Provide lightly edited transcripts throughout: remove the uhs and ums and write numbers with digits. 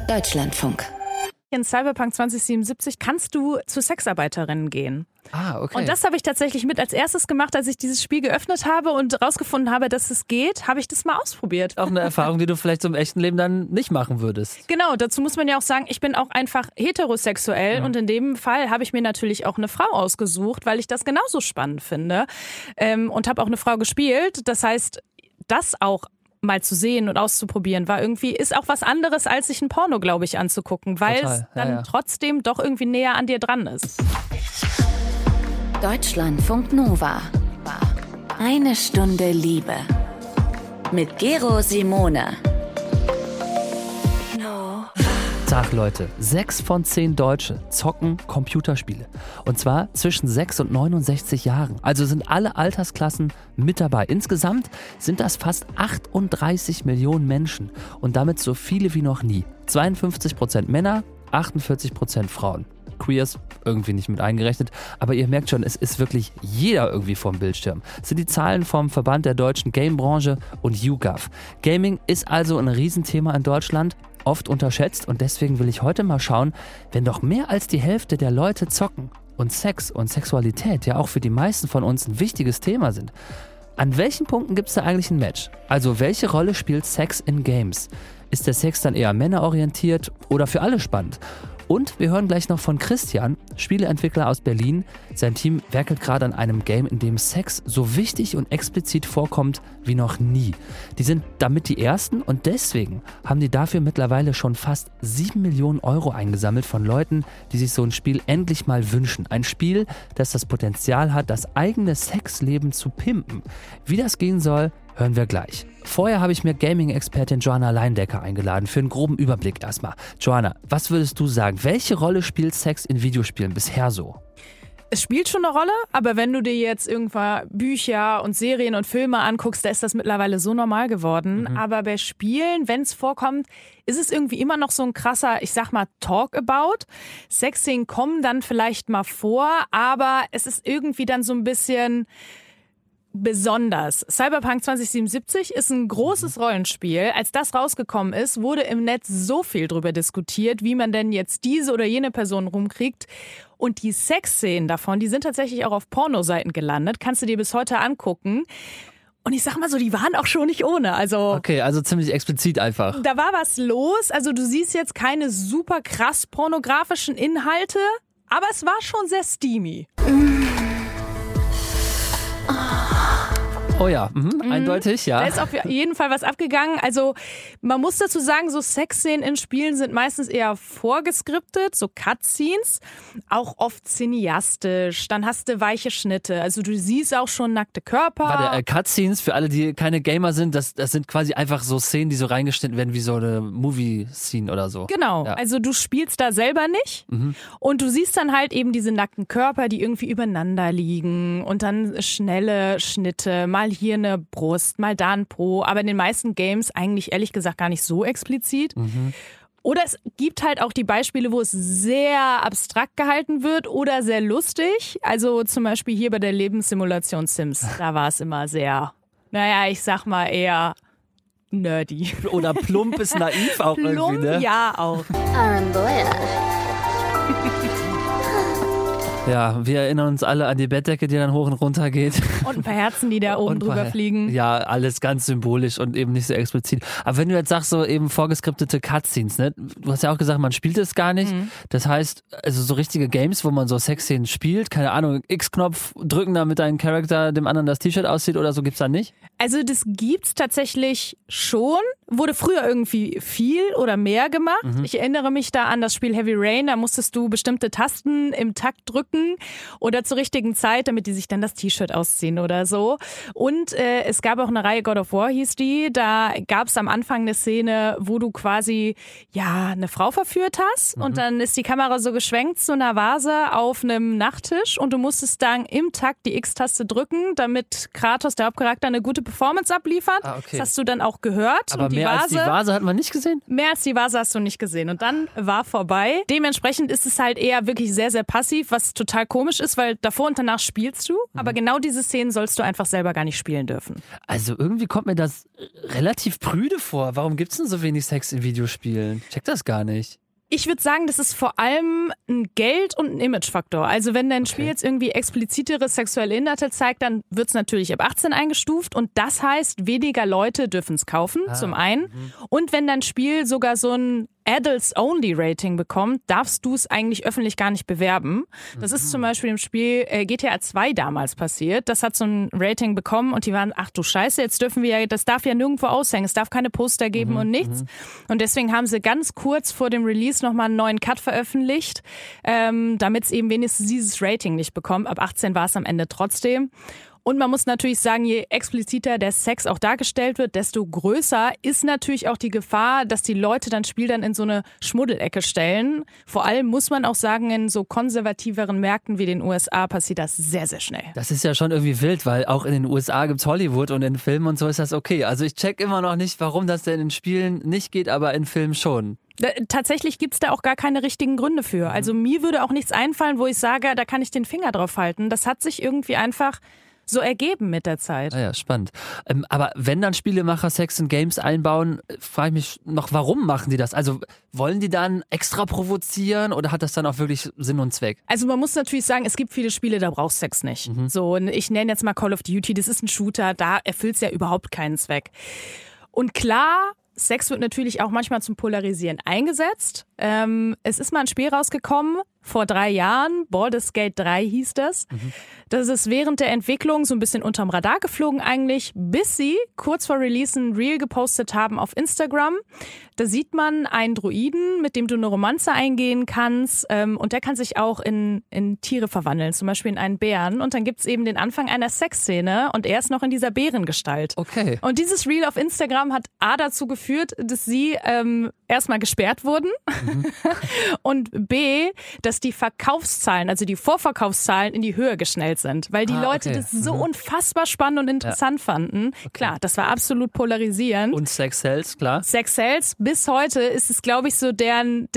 Deutschlandfunk. In Cyberpunk 2077 kannst du zu Sexarbeiterinnen gehen. Ah, okay. Und das habe ich tatsächlich mit als erstes gemacht, als ich dieses Spiel geöffnet habe und rausgefunden habe, dass es geht, habe ich das mal ausprobiert. Auch eine Erfahrung, die du vielleicht so im echten Leben dann nicht machen würdest. Genau, dazu muss man ja auch sagen, ich bin auch einfach heterosexuell und in dem Fall habe ich mir natürlich auch eine Frau ausgesucht, weil ich das genauso spannend finde und habe auch eine Frau gespielt. Das heißt, das auch mal zu sehen und auszuprobieren ist auch was anderes, als sich ein Porno, glaube ich, anzugucken, weil es dann trotzdem doch irgendwie näher an dir dran ist. Deutschlandfunk Nova. Eine Stunde Liebe. Mit Gero Simone. Tag, Leute. 6 von 10 Deutsche zocken Computerspiele. Und zwar zwischen 6 und 69 Jahren. Also sind alle Altersklassen mit dabei. Insgesamt sind das fast 38 Millionen Menschen. Und damit so viele wie noch nie. 52% Männer, 48% Frauen. Queers irgendwie nicht mit eingerechnet, aber ihr merkt schon, es ist wirklich jeder irgendwie vorm Bildschirm. Das sind die Zahlen vom Verband der deutschen Gamebranche und YouGov. Gaming ist also ein Riesenthema in Deutschland, oft unterschätzt, und deswegen will ich heute mal schauen, wenn doch mehr als die Hälfte der Leute zocken und Sex und Sexualität ja auch für die meisten von uns ein wichtiges Thema sind. An welchen Punkten gibt es da eigentlich ein Match? Also welche Rolle spielt Sex in Games? Ist der Sex dann eher männerorientiert oder für alle spannend? Und wir hören gleich noch von Christian, Spieleentwickler aus Berlin. Sein Team werkelt gerade an einem Game, in dem Sex so wichtig und explizit vorkommt wie noch nie. Die sind damit die Ersten und deswegen haben die dafür mittlerweile schon fast 7 Millionen Euro eingesammelt von Leuten, die sich so ein Spiel endlich mal wünschen. Ein Spiel, das das Potenzial hat, das eigene Sexleben zu pimpen. Wie das gehen soll, hören wir gleich. Vorher habe ich mir Gaming-Expertin Joanna Leindecker eingeladen für einen groben Überblick erstmal. Joanna, was würdest du sagen? Welche Rolle spielt Sex in Videospielen bisher so? Es spielt schon eine Rolle, aber wenn du dir jetzt irgendwann Bücher und Serien und Filme anguckst, da ist das mittlerweile so normal geworden. Aber bei Spielen, wenn es vorkommt, ist es irgendwie immer noch so ein krasser, ich sag mal, Talk-about. Sexszenen kommen dann vielleicht mal vor, aber es ist irgendwie dann so ein bisschen besonders. Cyberpunk 2077 ist ein großes Rollenspiel. Als das rausgekommen ist, wurde im Netz so viel drüber diskutiert, wie man denn jetzt diese oder jene Person rumkriegt. Und die Sexszenen davon, die sind tatsächlich auch auf Pornoseiten gelandet. Kannst du dir bis heute angucken. Und ich sag mal so, die waren auch schon nicht ohne. Okay, also ziemlich explizit einfach. Da war was los. Also du siehst jetzt keine super krass pornografischen Inhalte, aber es war schon sehr steamy. Oh ja, eindeutig, ja. Da ist auf jeden Fall was abgegangen. Also man muss dazu sagen, so Sexszenen in Spielen sind meistens eher vorgeskriptet, so Cutscenes, auch oft cineastisch. Dann hast du weiche Schnitte, also du siehst auch schon nackte Körper. Warte, Cutscenes, für alle, die keine Gamer sind, das sind quasi einfach so Szenen, die so reingeschnitten werden wie so eine Movie-Scene oder so. Genau, ja. Also du spielst da selber nicht und du siehst dann halt eben diese nackten Körper, die irgendwie übereinander liegen und dann schnelle Schnitte, mal hier eine Brust, mal da ein Po, aber in den meisten Games eigentlich ehrlich gesagt gar nicht so explizit. Oder es gibt halt auch die Beispiele, wo es sehr abstrakt gehalten wird oder sehr lustig. Also zum Beispiel hier bei der Lebenssimulation Sims, da war es immer sehr, naja, ich sag mal eher nerdy. Oder plump ist naiv auch plump, irgendwie, ne? Ja, auch. Ja, wir erinnern uns alle an die Bettdecke, die dann hoch und runter geht. Und ein paar Herzen, die da oben drüber fliegen. Ja, alles ganz symbolisch und eben nicht so explizit. Aber wenn du jetzt sagst, so eben vorgeskriptete Cutscenes, ne? Du hast ja auch gesagt, man spielt es gar nicht. Das heißt, also so richtige Games, wo man so Sexszenen spielt, keine Ahnung, X-Knopf drücken, damit dein Charakter dem anderen das T-Shirt aussieht oder so, gibt's da nicht? Also das gibt's tatsächlich schon. Wurde früher irgendwie viel oder mehr gemacht. Ich erinnere mich da an das Spiel Heavy Rain, da musstest du bestimmte Tasten im Takt drücken oder zur richtigen Zeit, damit die sich dann das T-Shirt ausziehen oder so. Und es gab auch eine Reihe, God of War hieß die, da gab's am Anfang eine Szene, wo du quasi eine Frau verführt hast und dann ist die Kamera so geschwenkt zu einer Vase auf einem Nachttisch und du musstest dann im Takt die X-Taste drücken, damit Kratos, der Hauptcharakter, eine gute Performance abliefert. Okay. Das hast du dann auch gehört. Aber und mehr als die Vase hat man nicht gesehen? Mehr als die Vase hast du nicht gesehen. Und dann war vorbei. Dementsprechend ist es halt eher wirklich sehr, sehr passiv, was total total komisch ist, weil davor und danach spielst du, aber genau diese Szenen sollst du einfach selber gar nicht spielen dürfen. Also irgendwie kommt mir das relativ prüde vor. Warum gibt's denn so wenig Sex in Videospielen? Check das gar nicht. Ich würde sagen, das ist vor allem ein Geld- und ein Imagefaktor. Also wenn dein Spiel jetzt irgendwie explizitere sexuelle Inhalte zeigt, dann wird es natürlich ab 18 eingestuft und das heißt, weniger Leute dürfen es kaufen, zum einen. Und wenn dein Spiel sogar so ein Adults-Only-Rating bekommt, darfst du es eigentlich öffentlich gar nicht bewerben. Das ist zum Beispiel im Spiel GTA 2 damals passiert. Das hat so ein Rating bekommen und die waren, ach du Scheiße, jetzt dürfen wir ja, das darf ja nirgendwo aushängen, es darf keine Poster geben und nichts. Und deswegen haben sie ganz kurz vor dem Release nochmal einen neuen Cut veröffentlicht, damit es eben wenigstens dieses Rating nicht bekommt. Ab 18 war es am Ende trotzdem. Und man muss natürlich sagen, je expliziter der Sex auch dargestellt wird, desto größer ist natürlich auch die Gefahr, dass die Leute das Spiel dann in so eine Schmuddelecke stellen. Vor allem muss man auch sagen, in so konservativeren Märkten wie den USA passiert das sehr, sehr schnell. Das ist ja schon irgendwie wild, weil auch in den USA gibt's Hollywood und in Filmen und so ist das okay. Also ich check immer noch nicht, warum das denn in Spielen nicht geht, aber in Filmen schon. Tatsächlich gibt's da auch gar keine richtigen Gründe für. Also mir würde auch nichts einfallen, wo ich sage, da kann ich den Finger drauf halten. Das hat sich irgendwie einfach so ergeben mit der Zeit. Ah ja, spannend. Aber wenn dann Spielemacher Sex in Games einbauen, frage ich mich noch, warum machen die das? Also wollen die dann extra provozieren oder hat das dann auch wirklich Sinn und Zweck? Also man muss natürlich sagen, es gibt viele Spiele, da brauchst Sex nicht. So, ich nenne jetzt mal Call of Duty, das ist ein Shooter, da erfüllt es ja überhaupt keinen Zweck. Und klar, Sex wird natürlich auch manchmal zum Polarisieren eingesetzt. Es ist mal ein Spiel rausgekommen, vor 3 Jahren, Baldur's Gate 3 hieß das. Das ist während der Entwicklung so ein bisschen unterm Radar geflogen eigentlich, bis sie kurz vor Release ein Reel gepostet haben auf Instagram. Da sieht man einen Druiden, mit dem du eine Romanze eingehen kannst und der kann sich auch in Tiere verwandeln, zum Beispiel in einen Bären. Und dann gibt's eben den Anfang einer Sexszene und er ist noch in dieser Bärengestalt. Okay. Und dieses Reel auf Instagram hat A dazu geführt, dass sie erstmal gesperrt wurden und B, dass die Verkaufszahlen, also die Vorverkaufszahlen in die Höhe geschnellt sind, weil die Leute das so unfassbar spannend und interessant fanden. Klar, das war absolut polarisierend. Und Sex sells, klar. Sex sells, bis heute ist es, glaube ich, so deren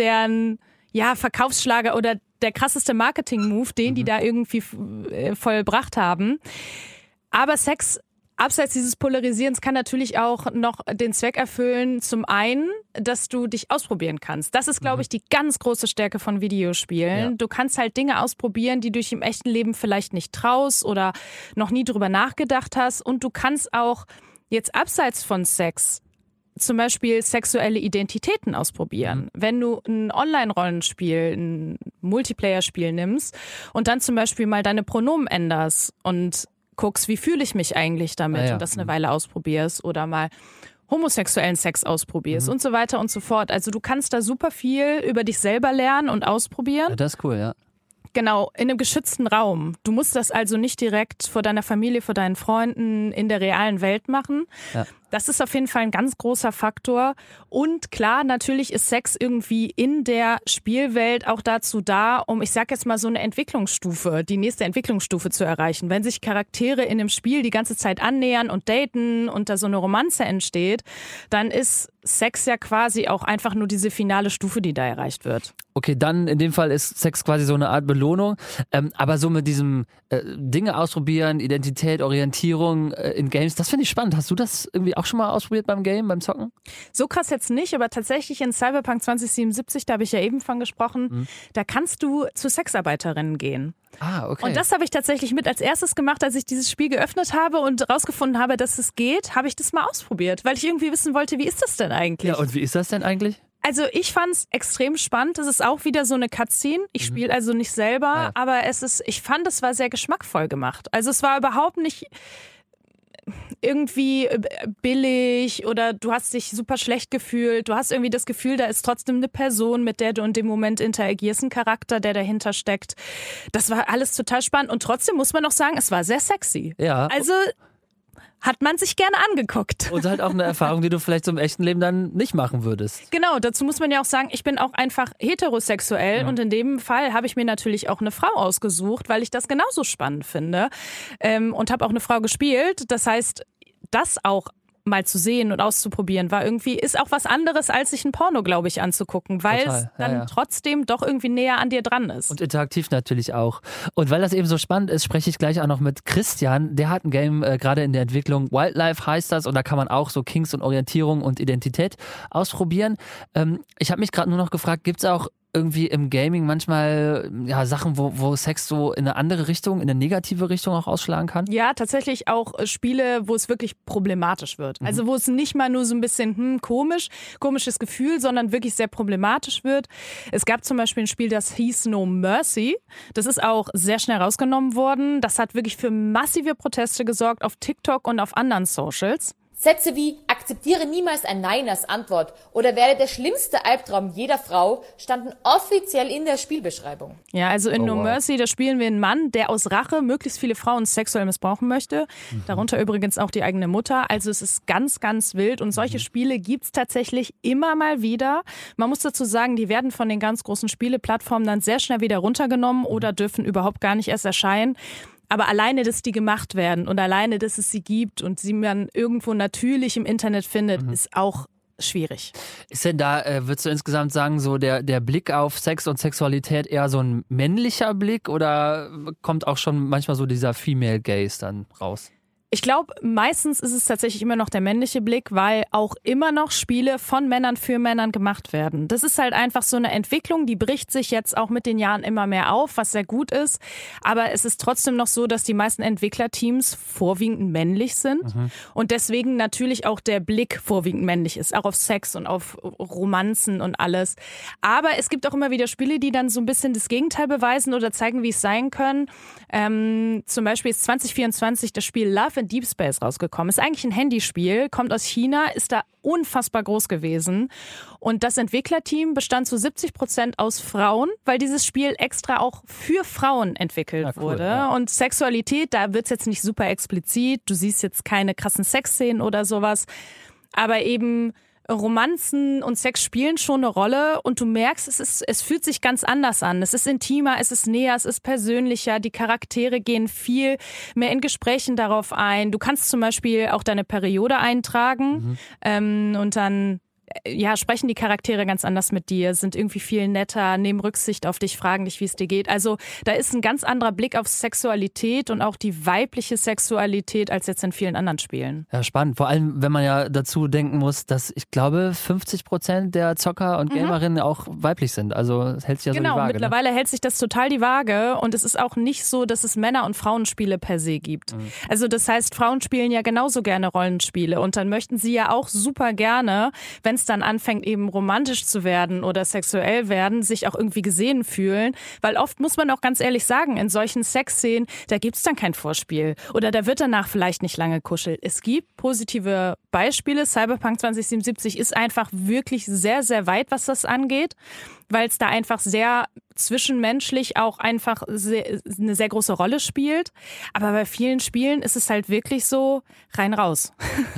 Verkaufsschlager oder der krasseste Marketing-Move, den die da irgendwie vollbracht haben. Aber Sex abseits dieses Polarisierens kann natürlich auch noch den Zweck erfüllen, zum einen, dass du dich ausprobieren kannst. Das ist, glaube ich, die ganz große Stärke von Videospielen. Ja. Du kannst halt Dinge ausprobieren, die du dich im echten Leben vielleicht nicht traust oder noch nie drüber nachgedacht hast. Und du kannst auch jetzt abseits von Sex zum Beispiel sexuelle Identitäten ausprobieren. Wenn du ein Online-Rollenspiel, ein Multiplayer-Spiel nimmst und dann zum Beispiel mal deine Pronomen änderst und guckst, wie fühle ich mich eigentlich damit und das eine Weile ausprobierst oder mal homosexuellen Sex ausprobierst und so weiter und so fort. Also du kannst da super viel über dich selber lernen und ausprobieren. Ja, das ist cool, ja. Genau, in einem geschützten Raum. Du musst das also nicht direkt vor deiner Familie, vor deinen Freunden in der realen Welt machen. Ja. Das ist auf jeden Fall ein ganz großer Faktor. Und klar, natürlich ist Sex irgendwie in der Spielwelt auch dazu da, um, ich sag jetzt mal, so eine Entwicklungsstufe, die nächste Entwicklungsstufe zu erreichen. Wenn sich Charaktere in einem Spiel die ganze Zeit annähern und daten und da so eine Romanze entsteht, dann ist Sex ja quasi auch einfach nur diese finale Stufe, die da erreicht wird. Okay, dann in dem Fall ist Sex quasi so eine Art Belohnung. Aber so mit diesem Dinge ausprobieren, Identität, Orientierung in Games, das finde ich spannend. Hast du das irgendwie auch schon mal ausprobiert beim Zocken? So krass jetzt nicht, aber tatsächlich in Cyberpunk 2077, da habe ich ja eben von gesprochen, da kannst du zu Sexarbeiterinnen gehen. Ah, okay. Und das habe ich tatsächlich mit als erstes gemacht, als ich dieses Spiel geöffnet habe und rausgefunden habe, dass es geht, habe ich das mal ausprobiert, weil ich irgendwie wissen wollte, wie ist das denn eigentlich? Ja, und wie ist das denn eigentlich? Also ich fand's extrem spannend. Es ist auch wieder so eine Cutscene. Ich spiele also nicht selber, aber ich fand, es war sehr geschmackvoll gemacht. Also es war überhaupt nicht irgendwie billig oder du hast dich super schlecht gefühlt. Du hast irgendwie das Gefühl, da ist trotzdem eine Person, mit der du in dem Moment interagierst, ein Charakter, der dahinter steckt. Das war alles total spannend und trotzdem muss man noch sagen, es war sehr sexy. Ja. Also hat man sich gerne angeguckt. Und halt auch eine Erfahrung, die du vielleicht so im echten Leben dann nicht machen würdest. Genau, dazu muss man ja auch sagen, ich bin auch einfach heterosexuell und in dem Fall habe ich mir natürlich auch eine Frau ausgesucht, weil ich das genauso spannend finde und habe auch eine Frau gespielt. Das heißt, das auch mal zu sehen und auszuprobieren, ist auch was anderes, als sich ein Porno, glaube ich, anzugucken, weil es dann trotzdem doch irgendwie näher an dir dran ist. Und interaktiv natürlich auch. Und weil das eben so spannend ist, spreche ich gleich auch noch mit Christian. Der hat ein Game gerade in der Entwicklung. Wildlife heißt das und da kann man auch so Kinks und Orientierung und Identität ausprobieren. Ich habe mich gerade nur noch gefragt, gibt es auch irgendwie im Gaming manchmal Sachen, wo Sex so in eine andere Richtung, in eine negative Richtung auch ausschlagen kann? Ja, tatsächlich auch Spiele, wo es wirklich problematisch wird. Also wo es nicht mal nur so ein bisschen komisches Gefühl, sondern wirklich sehr problematisch wird. Es gab zum Beispiel ein Spiel, das hieß No Mercy. Das ist auch sehr schnell rausgenommen worden. Das hat wirklich für massive Proteste gesorgt auf TikTok und auf anderen Socials. Sätze wie akzeptiere niemals ein Nein als Antwort oder werde der schlimmste Albtraum jeder Frau standen offiziell in der Spielbeschreibung. Ja, also in No Mercy, da spielen wir einen Mann, der aus Rache möglichst viele Frauen sexuell missbrauchen möchte. Darunter übrigens auch die eigene Mutter. Also es ist ganz, ganz wild und solche Spiele gibt's tatsächlich immer mal wieder. Man muss dazu sagen, die werden von den ganz großen Spieleplattformen dann sehr schnell wieder runtergenommen oder dürfen überhaupt gar nicht erst erscheinen. Aber alleine, dass die gemacht werden und alleine, dass es sie gibt und sie man irgendwo natürlich im Internet findet, ist auch schwierig. Ist denn da, würdest du insgesamt sagen, so der Blick auf Sex und Sexualität eher so ein männlicher Blick oder kommt auch schon manchmal so dieser Female Gaze dann raus? Ich glaube, meistens ist es tatsächlich immer noch der männliche Blick, weil auch immer noch Spiele von Männern für Männern gemacht werden. Das ist halt einfach so eine Entwicklung, die bricht sich jetzt auch mit den Jahren immer mehr auf, was sehr gut ist. Aber es ist trotzdem noch so, dass die meisten Entwicklerteams vorwiegend männlich sind und deswegen natürlich auch der Blick vorwiegend männlich ist, auch auf Sex und auf Romanzen und alles. Aber es gibt auch immer wieder Spiele, die dann so ein bisschen das Gegenteil beweisen oder zeigen, wie es sein können. Zum Beispiel ist 2024 das Spiel Love in Deep Space rausgekommen. Ist eigentlich ein Handyspiel, kommt aus China, ist da unfassbar groß gewesen. Und das Entwicklerteam bestand zu 70% aus Frauen, weil dieses Spiel extra auch für Frauen entwickelt wurde. Ja. Und Sexualität, da wird es jetzt nicht super explizit. Du siehst jetzt keine krassen Sexszenen oder sowas. Aber eben Romanzen und Sex spielen schon eine Rolle und du merkst, es fühlt sich ganz anders an. Es ist intimer, es ist näher, es ist persönlicher. Die Charaktere gehen viel mehr in Gesprächen darauf ein. Du kannst zum Beispiel auch deine Periode eintragen und dann sprechen die Charaktere ganz anders mit dir, sind irgendwie viel netter, nehmen Rücksicht auf dich, fragen dich, wie es dir geht. Also da ist ein ganz anderer Blick auf Sexualität und auch die weibliche Sexualität als jetzt in vielen anderen Spielen. Ja, spannend. Vor allem, wenn man ja dazu denken muss, dass ich glaube 50% der Zocker und Gamerinnen auch weiblich sind. Also es hält sich ja so die Waage. Genau, mittlerweile hält sich das total die Waage und es ist auch nicht so, dass es Männer- und Frauenspiele per se gibt. Also das heißt, Frauen spielen ja genauso gerne Rollenspiele und dann möchten sie ja auch super gerne, wenn es dann anfängt, eben romantisch zu werden oder sexuell werden, sich auch irgendwie gesehen fühlen. Weil oft muss man auch ganz ehrlich sagen, in solchen Sexszenen, da gibt es dann kein Vorspiel. Oder da wird danach vielleicht nicht lange kuschelt. Es gibt positive Beispiele. Cyberpunk 2077 ist einfach wirklich sehr, sehr weit, was das angeht, weil es da einfach sehr zwischenmenschlich auch einfach eine sehr große Rolle spielt. Aber bei vielen Spielen ist es halt wirklich so rein raus.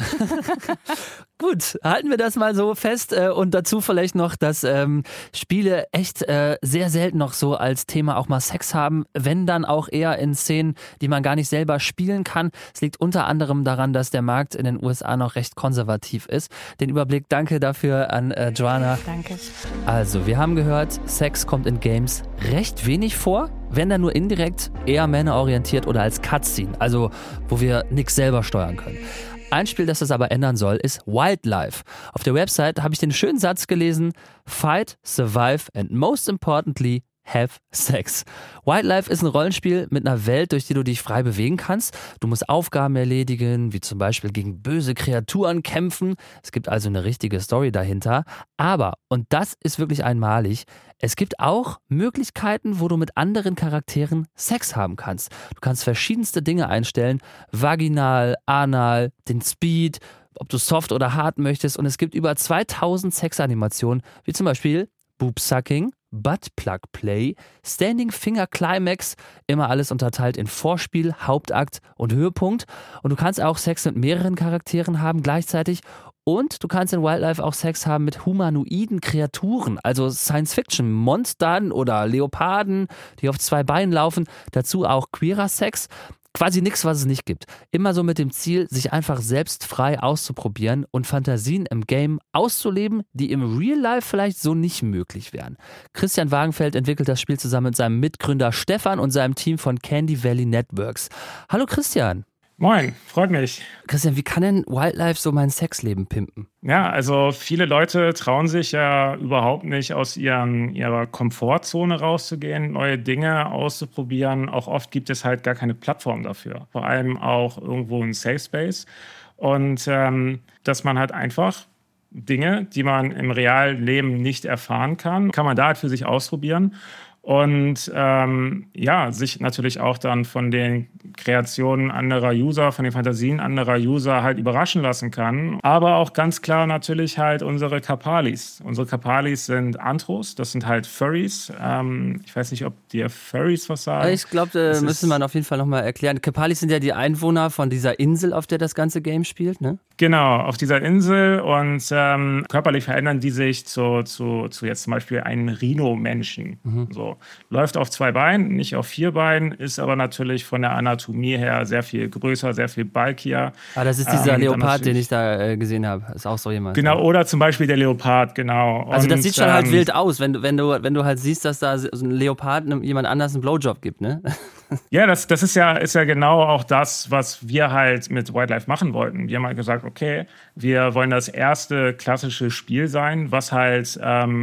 Gut, halten wir das mal so fest und dazu vielleicht noch, dass Spiele echt sehr selten noch so als Thema auch mal Sex haben, wenn dann auch eher in Szenen, die man gar nicht selber spielen kann. Es liegt unter anderem daran, dass der Markt in den USA noch recht konservativ ist. Den Überblick, danke dafür an Joanna. Danke. Also, wir haben gehört, Sex kommt in Games recht wenig vor, wenn dann nur indirekt, eher männerorientiert oder als Cutscene, also wo wir nichts selber steuern können. Ein Spiel, das das aber ändern soll, ist Wildlife. Auf der Website habe ich den schönen Satz gelesen: Fight, survive and most importantly, have sex. Wildlife ist ein Rollenspiel mit einer Welt, durch die du dich frei bewegen kannst. Du musst Aufgaben erledigen, wie zum Beispiel gegen böse Kreaturen kämpfen. Es gibt also eine richtige Story dahinter. Aber, und das ist wirklich einmalig, es gibt auch Möglichkeiten, wo du mit anderen Charakteren Sex haben kannst. Du kannst verschiedenste Dinge einstellen, vaginal, anal, den Speed, ob du soft oder hart möchtest. Und es gibt über 2000 Sexanimationen, wie zum Beispiel Boobsucking, Buttplug-Play, Standing Finger Climax, immer alles unterteilt in Vorspiel, Hauptakt und Höhepunkt. Und du kannst auch Sex mit mehreren Charakteren haben gleichzeitig. Und du kannst in Wildlife auch Sex haben mit humanoiden Kreaturen, also Science-Fiction-Monstern oder Leoparden, die auf 2 Beinen laufen. Dazu auch queerer Sex. quasi nichts, was es nicht gibt. Immer so mit dem Ziel, sich einfach selbst frei auszuprobieren und Fantasien im Game auszuleben, die im Real Life vielleicht so nicht möglich wären. Christian Wagenfeld entwickelt das Spiel zusammen mit seinem Mitgründer Stefan und seinem Team von Candy Valley Networks. Hallo Christian. Moin, freut mich. Christian, wie kann denn Wildlife so mein Sexleben pimpen? Ja, also viele Leute trauen sich ja überhaupt nicht, aus ihrer Komfortzone rauszugehen, neue Dinge auszuprobieren. Auch oft gibt es halt gar keine Plattform dafür. Vor allem auch irgendwo ein Safe Space. Und dass man halt einfach Dinge, die man im realen Leben nicht erfahren kann man da halt für sich ausprobieren. Und sich natürlich auch dann von den Kreationen anderer User, von den Fantasien anderer User halt überraschen lassen kann. Aber auch ganz klar natürlich halt unsere Kapalis. Unsere Kapalis sind Anthros, das sind halt Furries. Ich weiß nicht, ob dir Furries was sagen. Ich glaube, müsste man auf jeden Fall nochmal erklären. Kapalis sind ja die Einwohner von dieser Insel, auf der das ganze Game spielt, ne? Genau, auf dieser Insel, und körperlich verändern die sich zu jetzt zum Beispiel einen Rhino-Menschen. So. Läuft auf 2 Beinen, nicht auf 4 Beinen, ist aber natürlich von der Anatomie her sehr viel größer, sehr viel bulkier. Das ist dieser Leopard, den ich da gesehen habe. Ist auch so jemand. Genau, oder zum Beispiel der Leopard, genau. Also das sieht schon halt wild aus, wenn du halt siehst, dass da so ein Leopard jemand anders einen Blowjob gibt, ne? Ja, das ist ja genau auch das, was wir halt mit Wildlife machen wollten. Wir haben halt gesagt, okay, wir wollen das erste klassische Spiel sein, was halt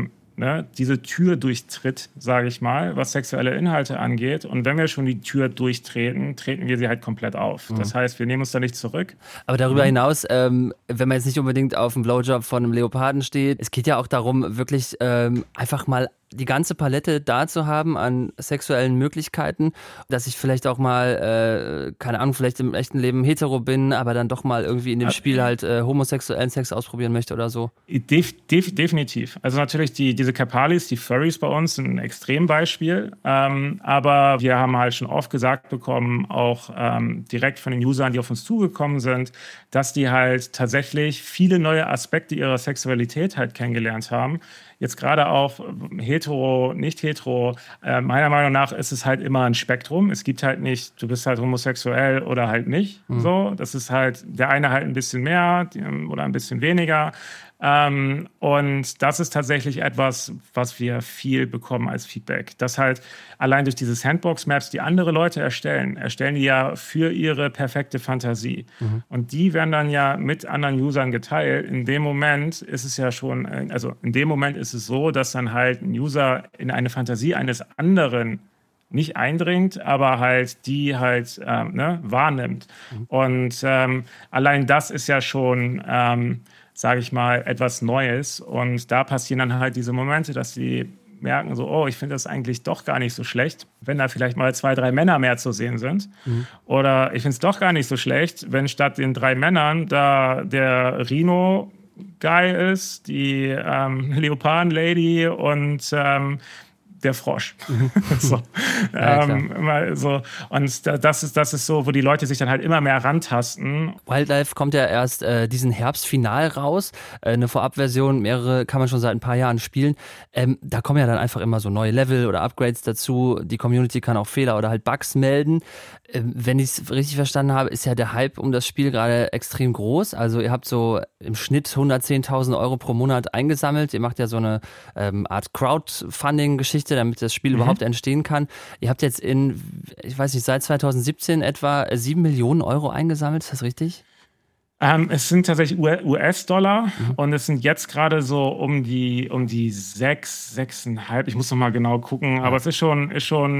diese Tür durchtritt, sage ich mal, was sexuelle Inhalte angeht. Und wenn wir schon die Tür durchtreten, treten wir sie halt komplett auf. Das heißt, wir nehmen uns da nicht zurück. Aber darüber hinaus, wenn man jetzt nicht unbedingt auf einen Blowjob von einem Leoparden steht, es geht ja auch darum, wirklich einfach mal die ganze Palette da zu haben an sexuellen Möglichkeiten, dass ich vielleicht auch mal, keine Ahnung, vielleicht im echten Leben hetero bin, aber dann doch mal irgendwie in dem Spiel halt homosexuellen Sex ausprobieren möchte oder so. Definitiv. Also natürlich diese Kapalis, die Furries bei uns sind ein Extrembeispiel, aber wir haben halt schon oft gesagt bekommen, auch direkt von den Usern, die auf uns zugekommen sind, dass die halt tatsächlich viele neue Aspekte ihrer Sexualität halt kennengelernt haben. Jetzt gerade auch hetero, nicht hetero, meiner Meinung nach ist es halt immer ein Spektrum. Es gibt halt nicht, du bist halt homosexuell oder halt nicht. So, das ist halt der eine halt ein bisschen mehr oder ein bisschen weniger. Und das ist tatsächlich etwas, was wir viel bekommen als Feedback. Das halt allein durch diese Sandbox-Maps, die andere Leute erstellen die ja für ihre perfekte Fantasie. Und die werden dann ja mit anderen Usern geteilt. In dem Moment ist es ja schon, in dem Moment ist es so, dass dann halt ein User in eine Fantasie eines anderen nicht eindringt, aber halt die halt wahrnimmt. Und allein das ist ja schon sage ich mal, etwas Neues. Und da passieren dann halt diese Momente, dass sie merken so, oh, ich finde das eigentlich doch gar nicht so schlecht, wenn da vielleicht mal 2, 3 Männer mehr zu sehen sind. Oder ich finde es doch gar nicht so schlecht, wenn statt den 3 Männern da der Rhino Guy ist, die Leoparden-Lady und der Frosch. So. Immer so. Und das ist so, wo die Leute sich dann halt immer mehr rantasten. Wildlife kommt ja erst diesen Herbst final raus. Eine Vorabversion, mehrere kann man schon seit ein paar Jahren spielen. Da kommen ja dann einfach immer so neue Level oder Upgrades dazu. Die Community kann auch Fehler oder halt Bugs melden. Wenn ich es richtig verstanden habe, ist ja der Hype um das Spiel gerade extrem groß. Also ihr habt so im Schnitt 110.000 € pro Monat eingesammelt. Ihr macht ja so eine Art Crowdfunding-Geschichte, damit das Spiel überhaupt entstehen kann. Ihr habt jetzt seit 2017 etwa 7 Millionen € eingesammelt. Ist das richtig? Es sind tatsächlich US-Dollar und es sind jetzt gerade so um die 6,5. Ich muss noch mal genau gucken, aber es ist schon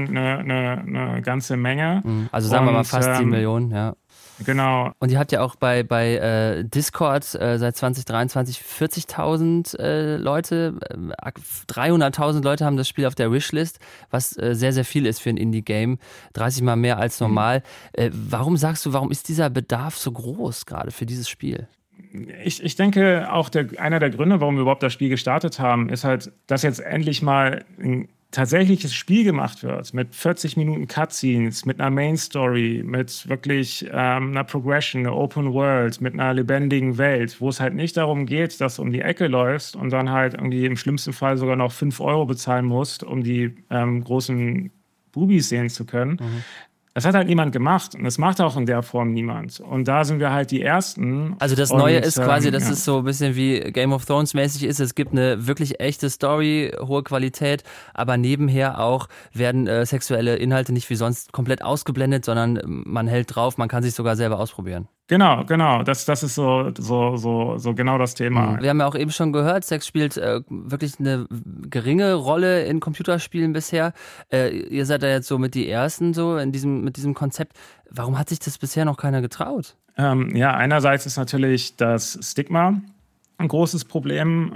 eine ganze Menge. Also sagen wir mal fast 7 Millionen, ja. Genau. Und ihr habt ja auch bei Discord seit 2023 40.000 Leute, 300.000 Leute haben das Spiel auf der Wishlist, was sehr, sehr viel ist für ein Indie-Game, 30 Mal mehr als normal. Warum ist dieser Bedarf so groß gerade für dieses Spiel? Ich denke, auch einer der Gründe, warum wir überhaupt das Spiel gestartet haben, ist halt, dass jetzt endlich mal ein tatsächliches Spiel gemacht wird, mit 40 Minuten Cutscenes, mit einer Main Story, mit wirklich einer Progression, einer Open World, mit einer lebendigen Welt, wo es halt nicht darum geht, dass du um die Ecke läufst und dann halt irgendwie im schlimmsten Fall sogar noch 5 € bezahlen musst, um die großen Bubis sehen zu können. Das hat halt niemand gemacht und das macht auch in der Form niemand. Und da sind wir halt die Ersten. Also das Neue ist quasi, dass es so ein bisschen wie Game of Thrones mäßig ist. Es gibt eine wirklich echte Story, hohe Qualität, aber nebenher auch werden sexuelle Inhalte nicht wie sonst komplett ausgeblendet, sondern man hält drauf, man kann sich sogar selber ausprobieren. Genau. Das ist so genau das Thema. Wir haben ja auch eben schon gehört, Sex spielt wirklich eine geringe Rolle in Computerspielen bisher. Ihr seid da jetzt so mit die Ersten so mit diesem Konzept. Warum hat sich das bisher noch keiner getraut? Einerseits ist natürlich das Stigma ein großes Problem.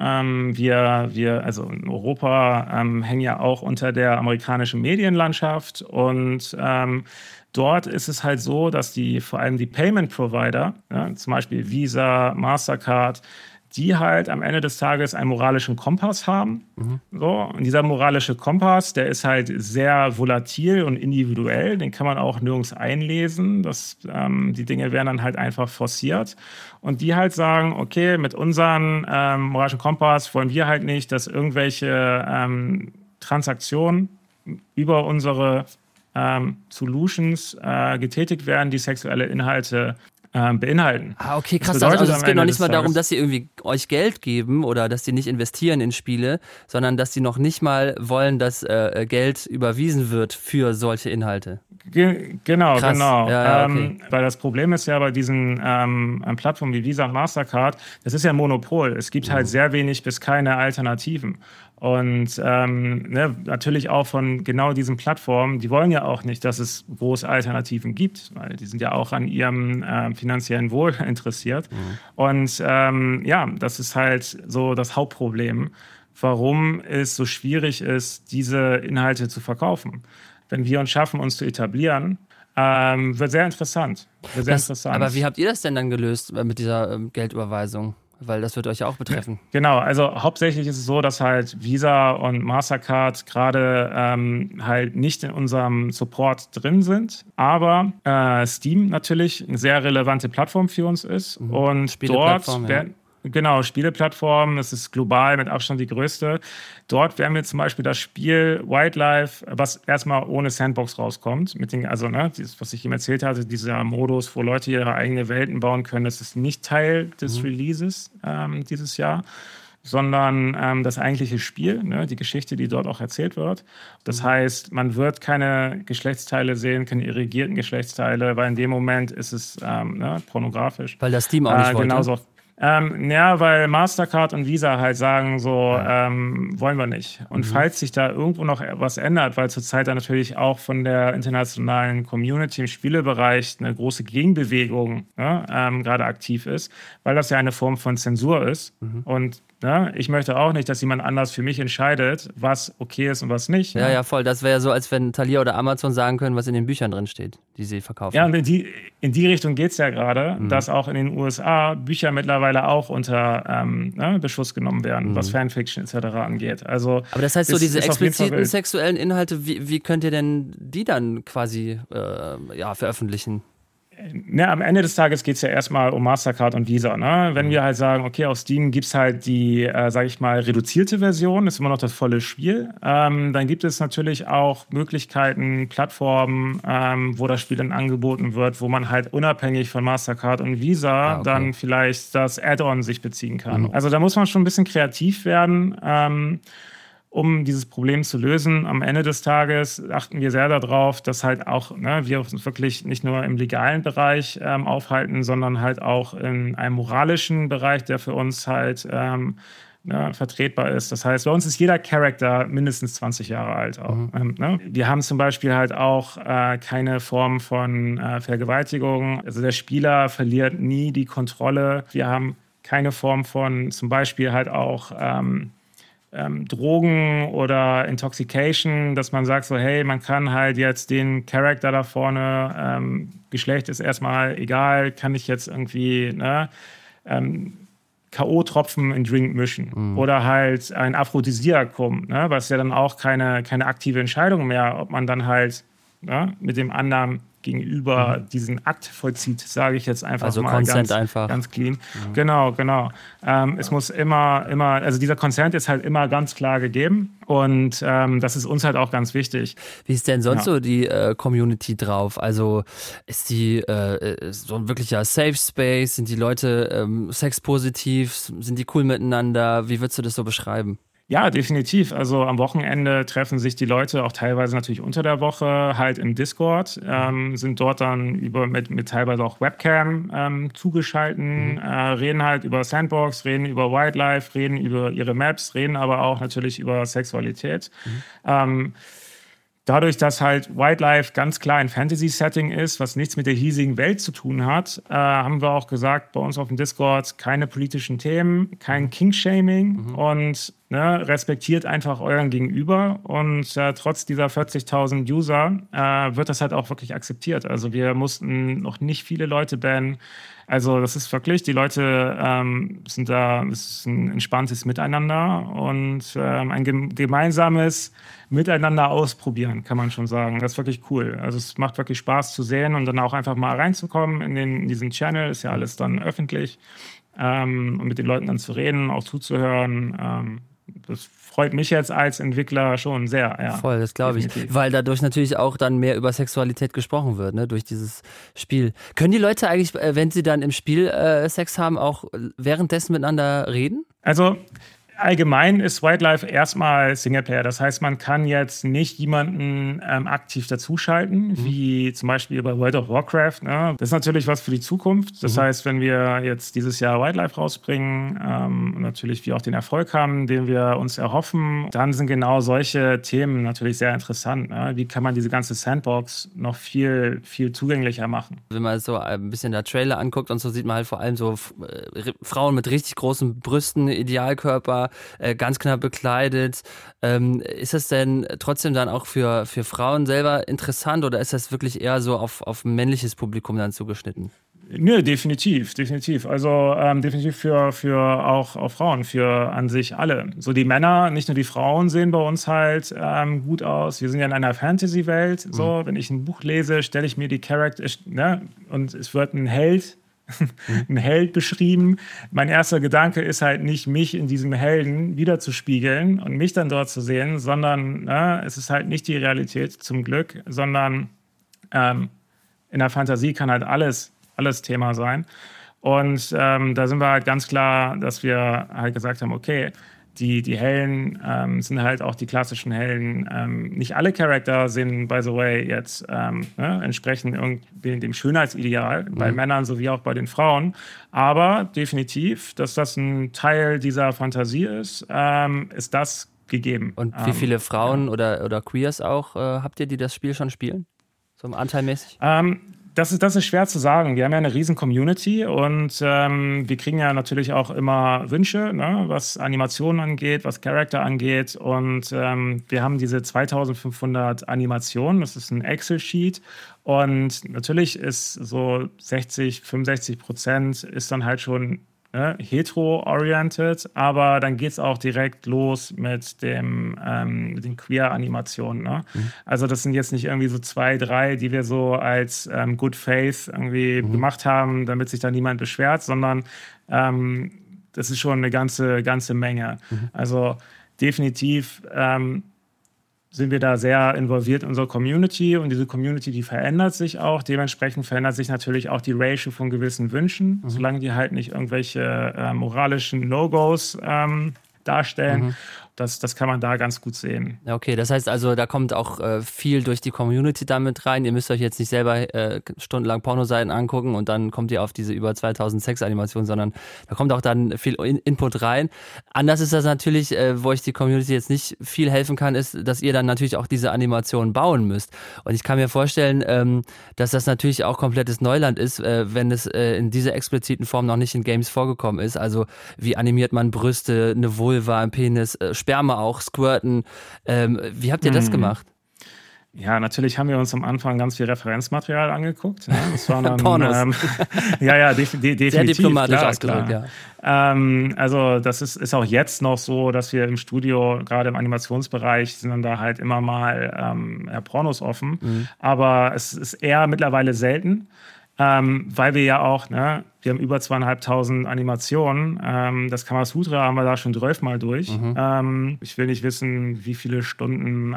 Wir also in Europa hängen ja auch unter der amerikanischen Medienlandschaft und dort ist es halt so, dass vor allem die Payment Provider, zum Beispiel Visa, Mastercard, die halt am Ende des Tages einen moralischen Kompass haben. So, und dieser moralische Kompass, der ist halt sehr volatil und individuell. Den kann man auch nirgends einlesen. Die Dinge werden dann halt einfach forciert. Und die halt sagen, okay, mit unserem moralischen Kompass wollen wir halt nicht, dass irgendwelche Transaktionen über unsere Solutions getätigt werden, die sexuelle Inhalte beinhalten. Okay, krass. Also es geht noch nicht mal darum, dass sie irgendwie euch Geld geben oder dass sie nicht investieren in Spiele, sondern dass sie noch nicht mal wollen, dass Geld überwiesen wird für solche Inhalte. Genau. Ja, okay. Weil das Problem ist ja bei diesen Plattformen wie Visa und Mastercard, das ist ja ein Monopol. Es gibt halt sehr wenig bis keine Alternativen. Und natürlich auch von genau diesen Plattformen, die wollen ja auch nicht, dass es große Alternativen gibt, weil die sind ja auch an ihrem finanziellen Wohl interessiert. Und das ist halt so das Hauptproblem, warum es so schwierig ist, diese Inhalte zu verkaufen. Wenn wir uns schaffen, uns zu etablieren, wird sehr interessant. Aber wie habt ihr das denn dann gelöst mit dieser Geldüberweisung? Weil das wird euch ja auch betreffen. Genau, also hauptsächlich ist es so, dass halt Visa und Mastercard gerade halt nicht in unserem Support drin sind, aber Steam natürlich eine sehr relevante Plattform für uns ist. Und dort Spieleplattform, das ist global mit Abstand die größte. Dort werden wir zum Beispiel das Spiel Wildlife, was erstmal ohne Sandbox rauskommt, was ich ihm erzählt hatte, dieser Modus, wo Leute ihre eigenen Welten bauen können, das ist nicht Teil des Releases dieses Jahr, sondern das eigentliche Spiel, die Geschichte, die dort auch erzählt wird. Das heißt, man wird keine Geschlechtsteile sehen, keine irrigierten Geschlechtsteile, weil in dem Moment ist es pornografisch. Weil das Steam auch nicht wollte. Genauso. Weil Mastercard und Visa halt sagen, wollen wir nicht. Und falls sich da irgendwo noch was ändert, weil zurzeit da natürlich auch von der internationalen Community im Spielebereich eine große Gegenbewegung gerade aktiv ist, weil das ja eine Form von Zensur ist. Und ich möchte auch nicht, dass jemand anders für mich entscheidet, was okay ist und was nicht. Ja, voll. Das wäre ja so, als wenn Thalia oder Amazon sagen können, was in den Büchern drin steht, die sie verkaufen. Ja, und in die Richtung geht es ja gerade, dass auch in den USA Bücher mittlerweile auch unter Beschuss genommen werden, was Fanfiction etc. angeht. Also, aber das heißt, so diese expliziten sexuellen Inhalte, wie könnt ihr denn die dann quasi veröffentlichen? Am Ende des Tages geht es ja erstmal um Mastercard und Visa. Wenn wir halt sagen, okay, auf Steam gibt es halt die, reduzierte Version, ist immer noch das volle Spiel. Dann gibt es natürlich auch Möglichkeiten, Plattformen, wo das Spiel dann angeboten wird, wo man halt unabhängig von Mastercard und Visa dann vielleicht das Add-on sich beziehen kann. Also da muss man schon ein bisschen kreativ werden, um dieses Problem zu lösen. Am Ende des Tages achten wir sehr darauf, dass halt auch wir uns wirklich nicht nur im legalen Bereich aufhalten, sondern halt auch in einem moralischen Bereich, der für uns halt vertretbar ist. Das heißt, bei uns ist jeder Charakter mindestens 20 Jahre alt. Auch, Wir haben zum Beispiel halt auch keine Form von Vergewaltigung. Also der Spieler verliert nie die Kontrolle. Wir haben keine Form von zum Beispiel halt auch Drogen oder Intoxication, dass man sagt so, hey, man kann halt jetzt den Charakter da vorne, Geschlecht ist erstmal egal, kann ich jetzt irgendwie K.O.-Tropfen in Drink mischen oder halt ein Aphrodisiakum, was ja dann auch keine aktive Entscheidung mehr, ob man dann halt mit dem anderen gegenüber diesen Akt vollzieht, sage ich jetzt einfach also mal Consent ganz clean. Genau. Es muss immer, also dieser Consent ist halt immer ganz klar gegeben und das ist uns halt auch ganz wichtig. Wie ist denn sonst so die Community drauf? Also ist die so ein wirklicher Safe Space? Sind die Leute sexpositiv? Sind die cool miteinander? Wie würdest du das so beschreiben? Ja, definitiv. Also am Wochenende treffen sich die Leute auch teilweise natürlich unter der Woche halt im Discord, sind dort dann mit teilweise auch Webcam zugeschalten, reden halt über Sandbox, reden über Wildlife, reden über ihre Maps, reden aber auch natürlich über Sexualität. Dadurch, dass halt Wildlife ganz klar ein Fantasy-Setting ist, was nichts mit der hiesigen Welt zu tun hat, haben wir auch gesagt, bei uns auf dem Discord keine politischen Themen, kein King-Shaming und respektiert einfach euren Gegenüber. Und trotz dieser 40.000 User wird das halt auch wirklich akzeptiert. Also wir mussten noch nicht viele Leute bannen. Also das ist wirklich, die Leute sind da, es ist ein entspanntes Miteinander und ein gemeinsames Miteinander ausprobieren, kann man schon sagen. Das ist wirklich cool. Also es macht wirklich Spaß zu sehen und dann auch einfach mal reinzukommen in diesen Channel, ist ja alles dann öffentlich und mit den Leuten dann zu reden, auch zuzuhören. Das freut mich jetzt als Entwickler schon sehr. Ja, voll, das glaube ich. Weil dadurch natürlich auch dann mehr über Sexualität gesprochen wird, ne, durch dieses Spiel. Können die Leute eigentlich, wenn sie dann im Spiel Sex haben, auch währenddessen miteinander reden? Also allgemein ist Wildlife erstmal Singleplayer. Das heißt, man kann jetzt nicht jemanden aktiv dazuschalten, wie zum Beispiel bei World of Warcraft. Ne? Das ist natürlich was für die Zukunft. Das heißt, wenn wir jetzt dieses Jahr Wildlife rausbringen und natürlich wir auch den Erfolg haben, den wir uns erhoffen, dann sind genau solche Themen natürlich sehr interessant. Ne? Wie kann man diese ganze Sandbox noch viel, viel zugänglicher machen? Wenn man so ein bisschen der Trailer anguckt und so, sieht man halt vor allem so Frauen mit richtig großen Brüsten, Idealkörper, ganz knapp bekleidet. Ist das denn trotzdem dann auch für Frauen selber interessant oder ist das wirklich eher so auf männliches Publikum dann zugeschnitten? Nö, definitiv. Also definitiv für auch Frauen, für an sich alle. So die Männer, nicht nur die Frauen sehen bei uns halt gut aus. Wir sind ja in einer Fantasy-Welt. So, wenn ich ein Buch lese, stelle ich mir die Charakter, und es wird ein Held beschrieben. Mein erster Gedanke ist halt nicht, mich in diesem Helden wiederzuspiegeln und mich dann dort zu sehen, sondern es ist halt nicht die Realität zum Glück, sondern in der Fantasie kann halt alles Thema sein. Und da sind wir halt ganz klar, dass wir halt gesagt haben, okay, die Helden sind halt auch die klassischen Helden. Nicht alle Charakter sind, by the way, jetzt entsprechen dem Schönheitsideal bei Männern sowie auch bei den Frauen. Aber definitiv, dass das ein Teil dieser Fantasie ist das gegeben. Und wie viele Frauen oder Queers auch habt ihr, die das Spiel schon spielen? So anteilmäßig? Das ist schwer zu sagen. Wir haben ja eine riesen Community und wir kriegen ja natürlich auch immer Wünsche, ne, was Animationen angeht, was Charakter angeht. Und wir haben diese 2500 Animationen. Das ist ein Excel-Sheet. Und natürlich ist so 65% ist dann halt schon hetero-oriented, aber dann geht es auch direkt los mit den Queer-Animationen. Ne? Also das sind jetzt nicht irgendwie so 2, 3, die wir so als Good Faith irgendwie gemacht haben, damit sich da niemand beschwert, sondern das ist schon eine ganze Menge. Also definitiv sind wir da sehr involviert in unserer Community und diese Community, die verändert sich auch. Dementsprechend verändert sich natürlich auch die Ratio von gewissen Wünschen, solange die halt nicht irgendwelche moralischen No-Gos darstellen. Das kann man da ganz gut sehen. Okay, das heißt also, da kommt auch viel durch die Community damit rein. Ihr müsst euch jetzt nicht selber stundenlang Pornoseiten angucken und dann kommt ihr auf diese über 2000 Sexanimationen, sondern da kommt auch dann viel Input rein. Anders ist das natürlich, wo ich die Community jetzt nicht viel helfen kann, ist, dass ihr dann natürlich auch diese Animationen bauen müsst. Und ich kann mir vorstellen, dass das natürlich auch komplettes Neuland ist, wenn es in dieser expliziten Form noch nicht in Games vorgekommen ist. Also wie animiert man Brüste, eine Vulva, ein Penis, Sperma auch, Squirten. Wie habt ihr das gemacht? Ja, natürlich haben wir uns am Anfang ganz viel Referenzmaterial angeguckt. Ja, das war dann, Pornos. definitiv. Sehr diplomatisch klar, ausgedrückt, klar. ja. Also das ist auch jetzt noch so, dass wir im Studio, gerade im Animationsbereich, sind dann da halt immer mal Pornos offen. Mhm. Aber es ist eher mittlerweile selten. Weil wir ja auch, wir haben über 2.500 Animationen. Das Kamasutra haben wir da schon 12 Mal durch. Mhm. Ich will nicht wissen, wie viele Stunden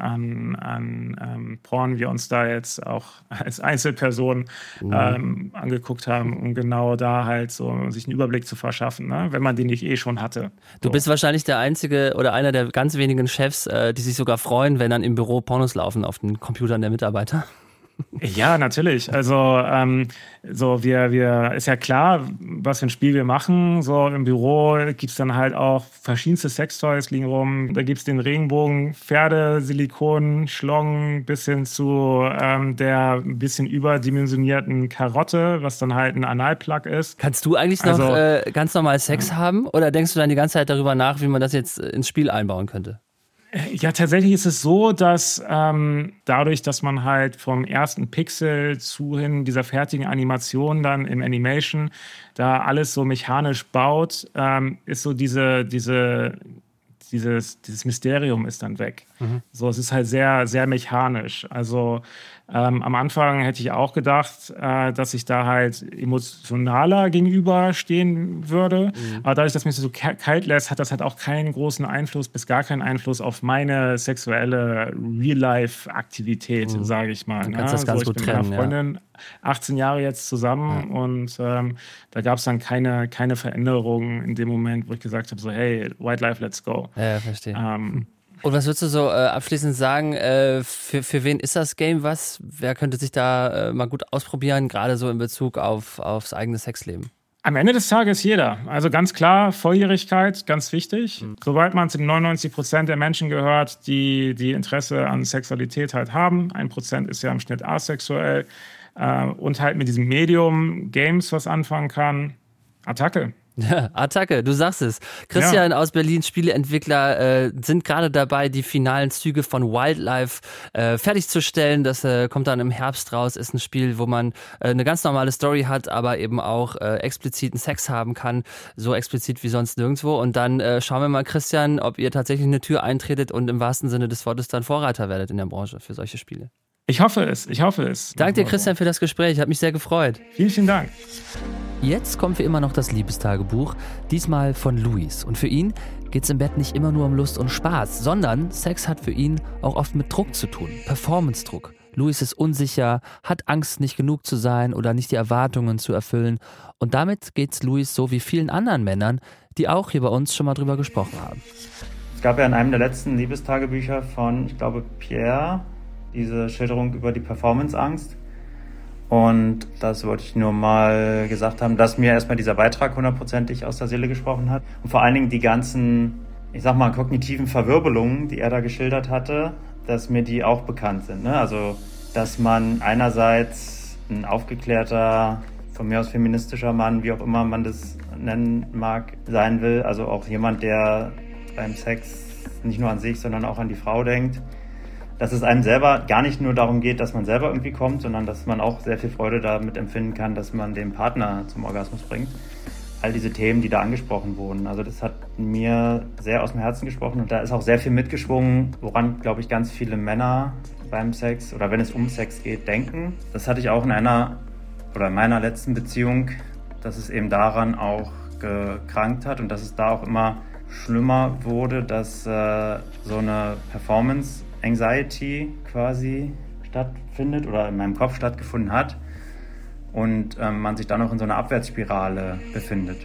an Porn wir uns da jetzt auch als Einzelperson angeguckt haben, um genau da halt so sich einen Überblick zu verschaffen, wenn man den nicht schon hatte. Du bist wahrscheinlich der einzige oder einer der ganz wenigen Chefs, die sich sogar freuen, wenn dann im Büro Pornos laufen auf den Computern der Mitarbeiter. Ja, natürlich. Also wir ist ja klar, was für ein Spiel wir machen. So im Büro gibt's dann halt auch verschiedenste Sextoys liegen rum. Da gibt's den Regenbogen, Pferde, Silikon, Schlong bis hin zu der ein bisschen überdimensionierten Karotte, was dann halt ein Analplug ist. Kannst du eigentlich noch ganz normal Sex haben? Oder denkst du dann die ganze Zeit darüber nach, wie man das jetzt ins Spiel einbauen könnte? Ja, tatsächlich ist es so, dass dadurch, dass man halt vom ersten Pixel zu hin dieser fertigen Animation dann im Animation da alles so mechanisch baut, ist so dieses Mysterium ist dann weg. Mhm. So, es ist halt sehr, sehr mechanisch. Also am Anfang hätte ich auch gedacht, dass ich da halt emotionaler gegenüberstehen würde. Mhm. Aber dadurch, dass mich das so kalt lässt, hat das halt auch keinen großen Einfluss, bis gar keinen Einfluss auf meine sexuelle Real-Life-Aktivität, sage ich mal. Du kannst das ganz gut trennen. Ich bin mit meiner Freundin 18 Jahre jetzt zusammen und da gab es dann keine Veränderung in dem Moment, wo ich gesagt habe, so hey, White Life, let's go. Ja, verstehe. Und was würdest du so abschließend sagen, für wen ist das Game was? Wer könnte sich da mal gut ausprobieren, gerade so in Bezug aufs eigene Sexleben? Am Ende des Tages jeder. Also ganz klar, Volljährigkeit, ganz wichtig. Mhm. Sobald man zu den 99% der Menschen gehört, die Interesse an Sexualität halt haben, 1% ist ja im Schnitt asexuell, und halt mit diesem Medium Games was anfangen kann, Attacke. Ja, Attacke, du sagst es. Christian aus Berlin, Spieleentwickler, sind gerade dabei, die finalen Züge von Wildlife fertigzustellen. Das kommt dann im Herbst raus. Ist ein Spiel, wo man eine ganz normale Story hat, aber eben auch expliziten Sex haben kann. So explizit wie sonst nirgendwo. Und dann schauen wir mal, Christian, ob ihr tatsächlich eine Tür eintretet und im wahrsten Sinne des Wortes dann Vorreiter werdet in der Branche für solche Spiele. Ich hoffe es. Danke dir, Christian, für das Gespräch. Hat mich sehr gefreut. Vielen, vielen Dank. Jetzt kommt wie immer noch das Liebestagebuch, diesmal von Luis. Und für ihn geht's im Bett nicht immer nur um Lust und Spaß, sondern Sex hat für ihn auch oft mit Druck zu tun, Performance-Druck. Luis ist unsicher, hat Angst, nicht genug zu sein oder nicht die Erwartungen zu erfüllen. Und damit geht's Luis so wie vielen anderen Männern, die auch hier bei uns schon mal drüber gesprochen haben. Es gab ja in einem der letzten Liebestagebücher von, ich glaube, Pierre, diese Schilderung über die Performance-Angst. Und das wollte ich nur mal gesagt haben, dass mir erstmal dieser Beitrag 100%ig aus der Seele gesprochen hat. Und vor allen Dingen die ganzen, ich sag mal, kognitiven Verwirbelungen, die er da geschildert hatte, dass mir die auch bekannt sind. Ne? Also, dass man einerseits ein aufgeklärter, von mir aus feministischer Mann, wie auch immer man das nennen mag, sein will. Also auch jemand, der beim Sex nicht nur an sich, sondern auch an die Frau denkt. Dass es einem selber gar nicht nur darum geht, dass man selber irgendwie kommt, sondern dass man auch sehr viel Freude damit empfinden kann, dass man den Partner zum Orgasmus bringt. All diese Themen, die da angesprochen wurden. Also das hat mir sehr aus dem Herzen gesprochen und da ist auch sehr viel mitgeschwungen, woran, glaube ich, ganz viele Männer beim Sex oder wenn es um Sex geht, denken. Das hatte ich auch in meiner letzten Beziehung, dass es eben daran auch gekrankt hat und dass es da auch immer schlimmer wurde, dass so eine Performance Anxiety quasi stattfindet oder in meinem Kopf stattgefunden hat und man sich dann auch in so einer Abwärtsspirale befindet.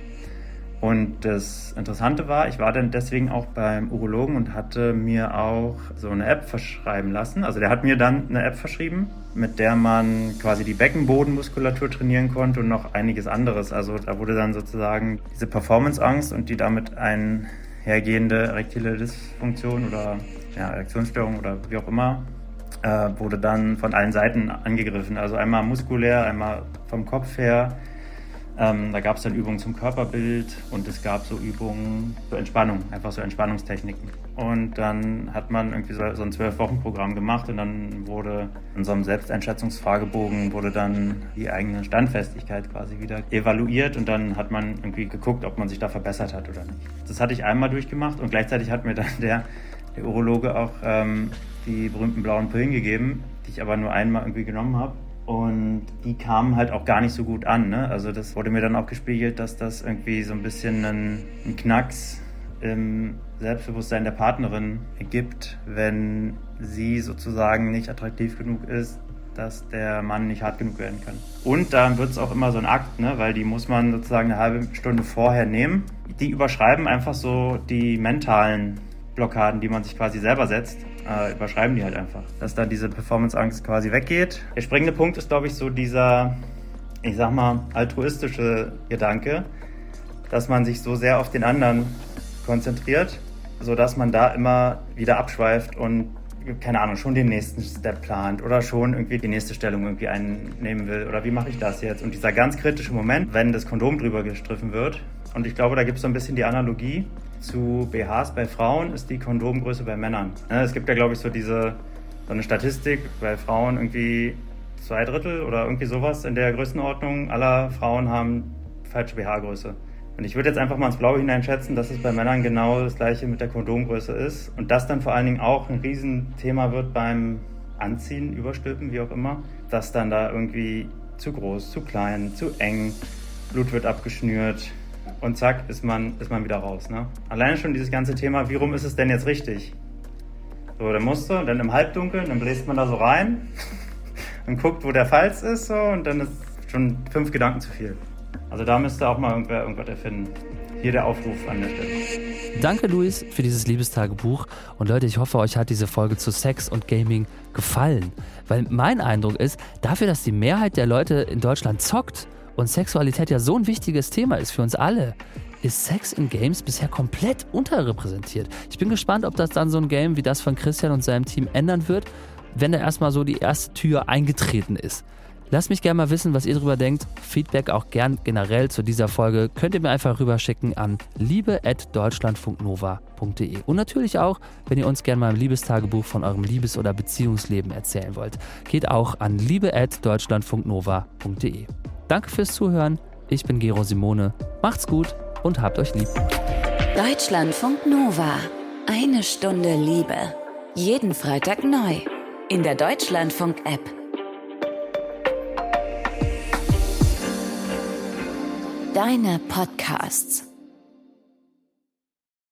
Und das Interessante war, ich war dann deswegen auch beim Urologen und hatte mir auch so eine App verschreiben lassen. Also der hat mir dann eine App verschrieben, mit der man quasi die Beckenbodenmuskulatur trainieren konnte und noch einiges anderes. Also da wurde dann sozusagen diese Performance-Angst und die damit einhergehende erektile Dysfunktion oder Erektionsstörung oder wie auch immer, wurde dann von allen Seiten angegriffen. Also einmal muskulär, einmal vom Kopf her, Da gab es dann Übungen zum Körperbild und es gab so Übungen zur Entspannung, einfach so Entspannungstechniken. Und dann hat man irgendwie so ein 12-Wochen-Programm gemacht und dann wurde in so einem Selbsteinschätzungsfragebogen wurde dann die eigene Standfestigkeit quasi wieder evaluiert und dann hat man irgendwie geguckt, ob man sich da verbessert hat oder nicht. Das hatte ich einmal durchgemacht und gleichzeitig hat mir dann der Urologe auch die berühmten blauen Pillen gegeben, die ich aber nur einmal irgendwie genommen habe. Und die kamen halt auch gar nicht so gut an. Ne? Also das wurde mir dann auch gespiegelt, dass das irgendwie so ein bisschen einen Knacks im Selbstbewusstsein der Partnerin gibt, wenn sie sozusagen nicht attraktiv genug ist, dass der Mann nicht hart genug werden kann. Und dann wird es auch immer so ein Akt, ne? Weil die muss man sozusagen eine halbe Stunde vorher nehmen. Die überschreiben einfach so die mentalen Blockaden, die man sich quasi selber setzt, überschreiben die halt einfach. Dass dann diese Performance-Angst quasi weggeht. Der springende Punkt ist, glaube ich, so dieser, ich sag mal, altruistische Gedanke, dass man sich so sehr auf den anderen konzentriert, sodass man da immer wieder abschweift und, keine Ahnung, schon den nächsten Step plant oder schon irgendwie die nächste Stellung irgendwie einnehmen will oder wie mache ich das jetzt? Und dieser ganz kritische Moment, wenn das Kondom drüber gestriffen wird, und ich glaube, da gibt es so ein bisschen die Analogie zu BHs bei Frauen, ist die Kondomgröße bei Männern. Es gibt ja, glaube ich, so eine Statistik, bei Frauen irgendwie 2/3 oder irgendwie sowas in der Größenordnung aller Frauen haben falsche BH-Größe. Und ich würde jetzt einfach mal ins Blaue hineinschätzen, dass es bei Männern genau das Gleiche mit der Kondomgröße ist und das dann vor allen Dingen auch ein Riesenthema wird beim Anziehen, Überstülpen, wie auch immer, dass dann da irgendwie zu groß, zu klein, zu eng, Blut wird abgeschnürt und zack, ist man wieder raus. Ne? Alleine schon dieses ganze Thema, wie rum ist es denn jetzt richtig? So, dann musst du, und dann im Halbdunkeln, dann bläst man da so rein und guckt, wo der Falz ist so, und dann ist schon 5 Gedanken zu viel. Also da müsste auch mal irgendwer irgendwas erfinden. Hier der Aufruf an der Stelle. Danke, Luis, für dieses Liebestagebuch. Und Leute, ich hoffe, euch hat diese Folge zu Sex und Gaming gefallen. Weil mein Eindruck ist, dafür, dass die Mehrheit der Leute in Deutschland zockt und Sexualität ja so ein wichtiges Thema ist für uns alle, ist Sex in Games bisher komplett unterrepräsentiert. Ich bin gespannt, ob das dann so ein Game wie das von Christian und seinem Team ändern wird, wenn da erstmal so die erste Tür eingetreten ist. Lasst mich gerne mal wissen, was ihr drüber denkt. Feedback auch gern generell zu dieser Folge könnt ihr mir einfach rüberschicken an liebe@deutschlandfunknova.de. Und natürlich auch, wenn ihr uns gerne mal im Liebestagebuch von eurem Liebes- oder Beziehungsleben erzählen wollt. Geht auch an liebe@deutschlandfunknova.de. Danke fürs Zuhören. Ich bin Gero Simone. Macht's gut und habt euch lieb. Deutschlandfunk Nova. Eine Stunde Liebe. Jeden Freitag neu. In der Deutschlandfunk-App. Deine Podcasts.